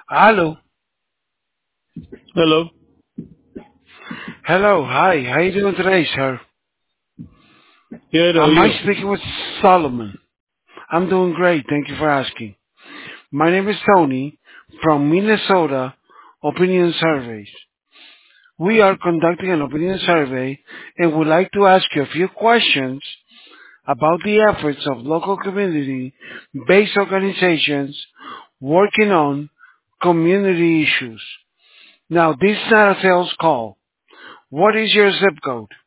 Hello. Hello. Hello. Hi. How you doing today, sir? Good, how are Am I you? speaking with Solomon? I'm doing great. Thank you for asking. My name is Tony from Minnesota Opinion Surveys. We are conducting an opinion survey and would like to ask you a few questions about the efforts of local community-based organizations working on community issues. Now, this is not a sales call. What is your zip code?